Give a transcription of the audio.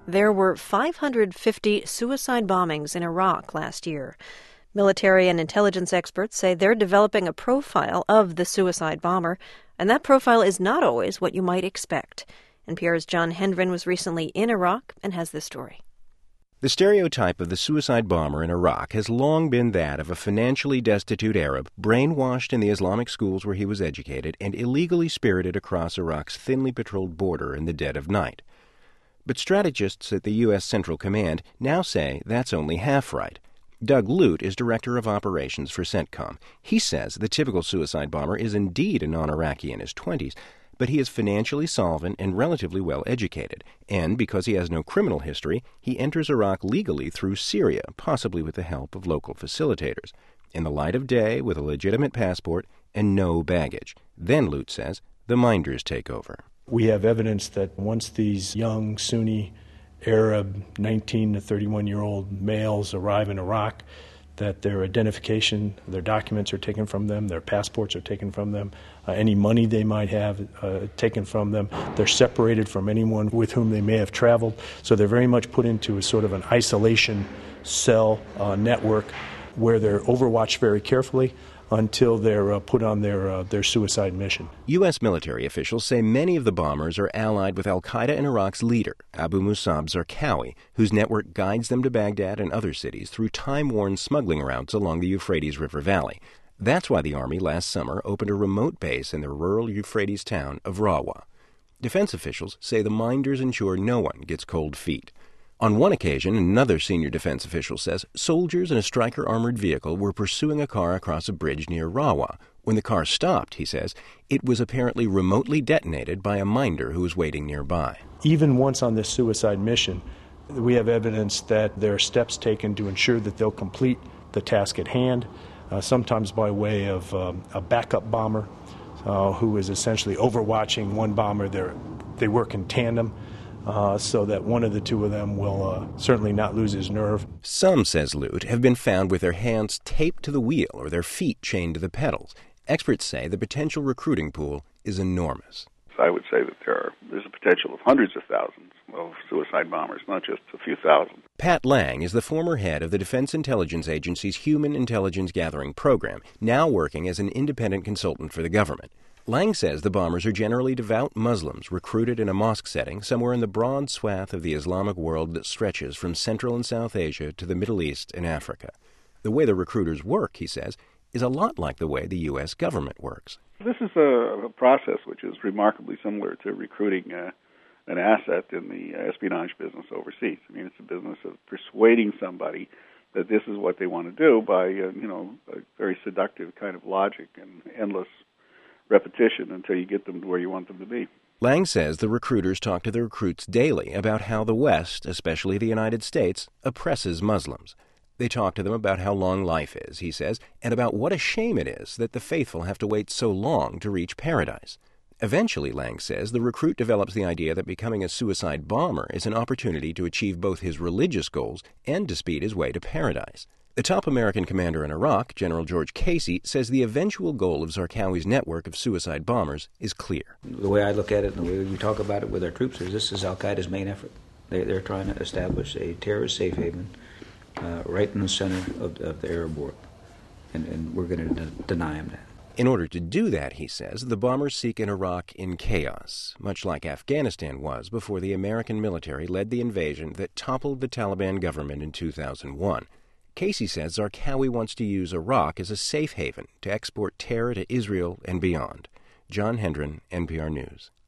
There were 550 suicide bombings in Iraq last year. Military and intelligence experts say they're developing a profile of the suicide bomber, and that profile is not always what you might expect. NPR's John Hendren was recently in Iraq and has this story. The stereotype of the suicide bomber in Iraq has long been that of a financially destitute Arab brainwashed in the Islamic schools where he was educated and illegally spirited across Iraq's thinly patrolled border in the dead of night. But strategists at the U.S. Central Command now say that's only half right. Doug Lute is director of operations for CENTCOM. He says the typical suicide bomber is indeed a non-Iraqi in his 20s, but he is financially solvent and relatively well educated. And because he has no criminal history, he enters Iraq legally through Syria, possibly with the help of local facilitators, in the light of day with a legitimate passport and no baggage. Then, Lute says, the minders take over. We have evidence that once these young Sunni Arab 19 to 31-year-old males arrive in Iraq, that their identification, their documents are taken from them, their passports are taken from them, any money they might have taken from them. They're separated from anyone with whom they may have traveled, so they're very much put into a sort of an isolation cell network where they're overwatched very carefully until they're put on their suicide mission. U.S. military officials say many of the bombers are allied with al-Qaeda and Iraq's leader, Abu Musab Zarqawi, whose network guides them to Baghdad and other cities through time-worn smuggling routes along the Euphrates River Valley. That's why the Army last summer opened a remote base in the rural Euphrates town of Rawa. Defense officials say the minders ensure no one gets cold feet. On one occasion, another senior defense official says soldiers in a Stryker armored vehicle were pursuing a car across a bridge near Rawa. When the car stopped, he says, it was apparently remotely detonated by a minder who was waiting nearby. Even once on this suicide mission, we have evidence that there are steps taken to ensure that they'll complete the task at hand, sometimes by way of a backup bomber who is essentially overwatching one bomber. They work in tandem. So that one of the two of them will certainly not lose his nerve. Some, says Lute, have been found with their hands taped to the wheel or their feet chained to the pedals. Experts say the potential recruiting pool is enormous. I would say that there's a potential of hundreds of thousands of suicide bombers, not just a few thousand. Pat Lang is the former head of the Defense Intelligence Agency's Human Intelligence Gathering Program, now working as an independent consultant for the government. Lang says the bombers are generally devout Muslims recruited in a mosque setting somewhere in the broad swath of the Islamic world that stretches from Central and South Asia to the Middle East and Africa. The way the recruiters work, he says, is a lot like the way the U.S. government works. This is a process which is remarkably similar to recruiting an asset in the espionage business overseas. I mean, it's a business of persuading somebody that this is what they want to do by, a very seductive kind of logic and endless repetition until you get them to where you want them to be. Lang says the recruiters talk to the recruits daily about how the West, especially the United States, oppresses Muslims. They talk to them about how long life is, he says, and about what a shame it is that the faithful have to wait so long to reach paradise. Eventually, Lang says, the recruit develops the idea that becoming a suicide bomber is an opportunity to achieve both his religious goals and to speed his way to paradise. The top American commander in Iraq, General George Casey, says the eventual goal of Zarqawi's network of suicide bombers is clear. The way I look at it and the way we talk about it with our troops is this is al-Qaeda's main effort. They're trying to establish a terrorist safe haven right in the center of the Arab world, and we're going to deny them that. In order to do that, he says, the bombers seek an Iraq in chaos, much like Afghanistan was before the American military led the invasion that toppled the Taliban government in 2001. Casey says Zarqawi wants to use Iraq as a safe haven to export terror to Israel and beyond. John Hendren, NPR News.